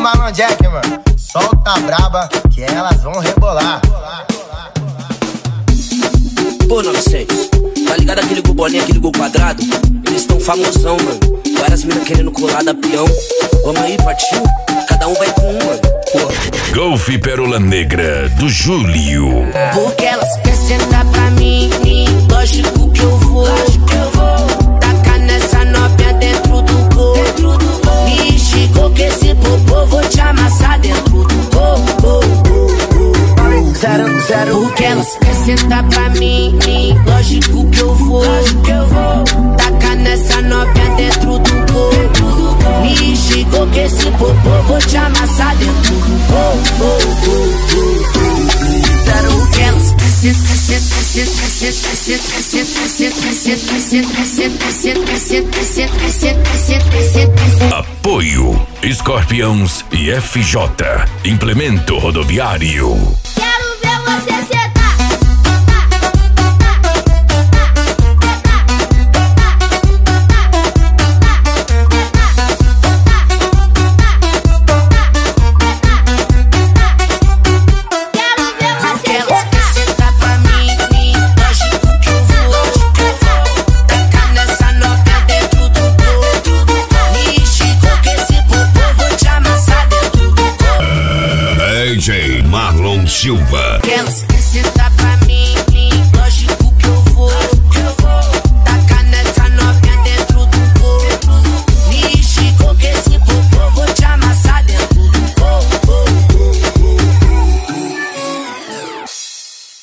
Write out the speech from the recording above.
Marlon Jack, mano. Solta a braba que elas vão rebolar. Pô, 900, tá ligado aquele gol bolinha, aquele gol quadrado? Eles tão famosão, mano. Várias minas querendo colar da peão. Vamos aí, partiu? Cada um vai com um, mano. Pô. Golf Pérola Negra, do Júlio. Porque elas querem sentar pra mim, lógico que eu vou. Tacar nessa novinha dentro do gol. Me chegou que esse popô vou te amassar dentro do gol. Porque elas querem sentar pra mim, lógico que eu vou. Tacar nessa novinha dentro do gol. Me chegou que esse popô vou te amassar dentro do gol. Porque elas Apoio Escorpiões e FJ Implemento Rodoviário. Quero ver você sentar. DJ Marlon Silva.